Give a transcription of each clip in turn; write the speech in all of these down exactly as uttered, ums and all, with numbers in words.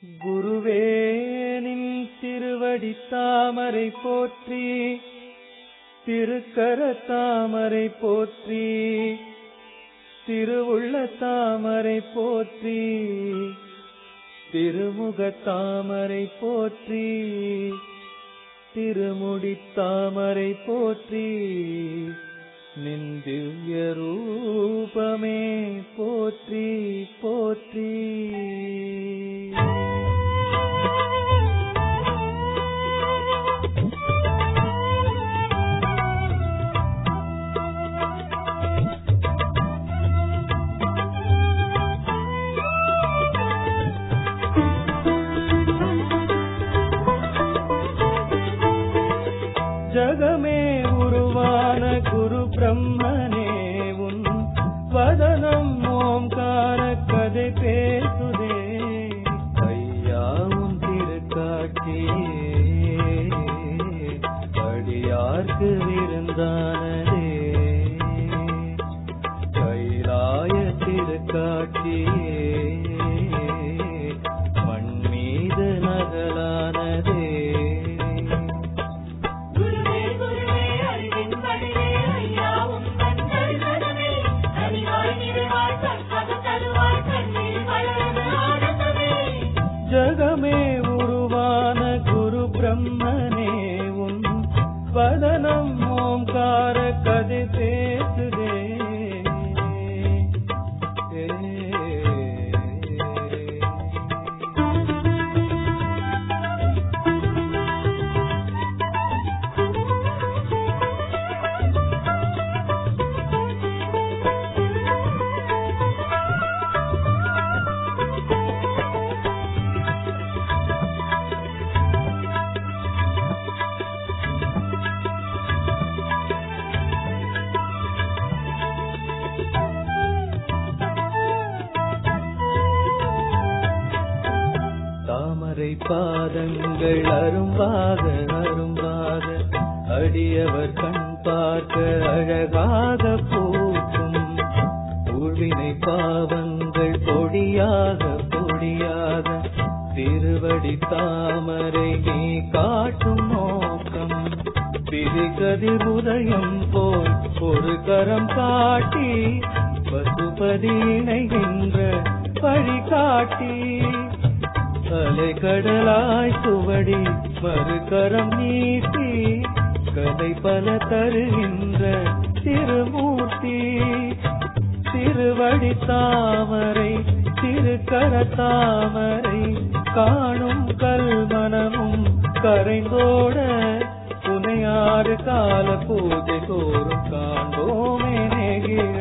குருவேனின் திருவடி தாமரை போற்றி, திருக்கர தாமரை போற்றி, திருவுள்ள தாமரை போற்றி, திருமுக தாமரை போற்றி, திருமுடி தாமரை போற்றி, நின் திவ்ய ரூபமே போற்றி போற்றி. ஜகமே உருவான குரு பிரம்மனே உன் வதனம் ஓம்கார கதை பேசுதே. ஐயா உன் திருக்காட்சியே அடியார்க்கு விருந்தானதே. கைலாய திருக்காட்சியே மண் மீது நகலானதே. ஜகமே உருவான குரு பிரம்மனே உன் வதனம் ஓம்கார கதை பேசுதே. தாமரை பாதங்கள் அரும்பாக அரும்பாக அடியவர் கண் பார்க்க அழகாக பூக்கும். ஊழ்வினை பாவங்கள் பொடியாக பொடியாக திருவடி தாமரை நீ காட்டும் நோக்கம். திரிகதிர் உதயம் போல் ஒரு கரம் காட்டி பசுபதி இணைகின்ற வழிகாட்டி. அலைகடலாய் சுவடி மறுகரம் நீட்டி கதை பல தருகின்ற திருமூர்த்தி. திருவடி தாமரை திருக்கர தாமரை காணும் கல்மனமும் கரைந்தோட புனையாறு கால பூஜை தோறும் காண்போமே நெகிழ.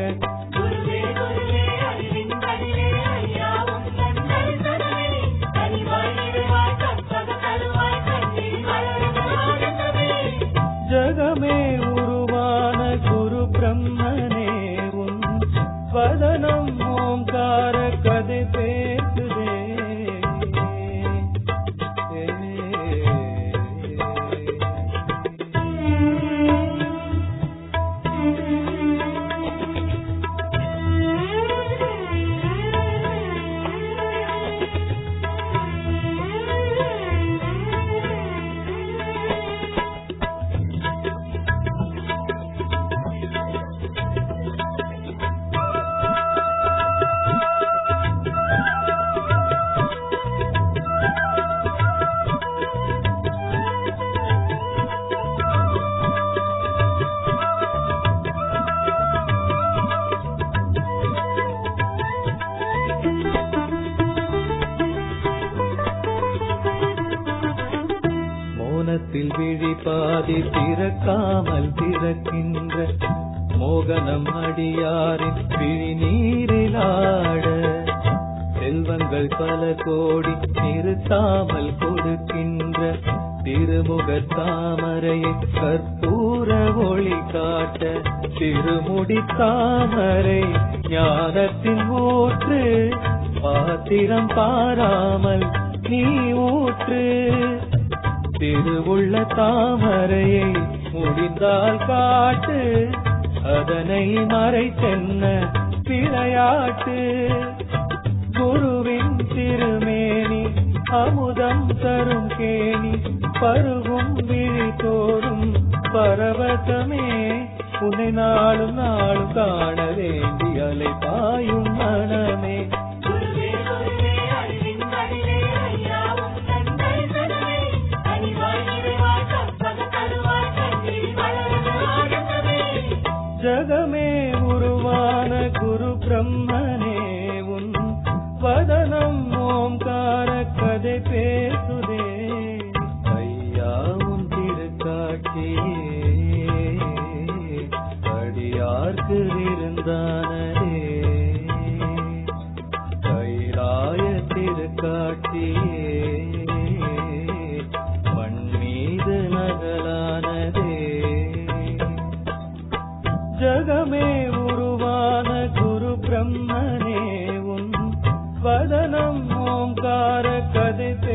ஜகமே உருவான குரு பிரம்மனே உன் வதனம் ஓம்கார கதை பேசுதே. மோனத்தில் விழி பாதி திறக்காமல் திறக்கின்ற மோகனம் அடியாரின் விழி நீரிலாட. செல்வங்கள் பல கோடி நிறுத்தாமல் கொடுக்கின்ற திருமுக தாமரையை கற்பூர ஒளி காட்ட. திருமுடி தாமரை ஞானத்தின் ஊற்று பாத்திரம் பாராமல் நீ ஊற்று. திருவுள்ள தாமரையை முடிந்தால் காட்டு அதனை மறைத்தென்ன விளையாட்டு. குருவின் திருமேனி அமுதம் தரும் கேணி பருகும் விழி தோறும் பரவசமே உன்னை நாளும் நாளும் காண வேண்டி அலை பாயும் மனமே. ஜகமே உருவான குரு பிரம்மனே உன் வதனம் ஓம்கார கதை பேசுதே. ஐயா உன் திருக்காட்சியே அடியார்க்கு இருந்தானதே. கைலாய திருக்காட்சியே மண் மீது நகலானதே. ஜகமே உருவான குரு பிரம்மனே உன் வதனம் ஓம்கார கதை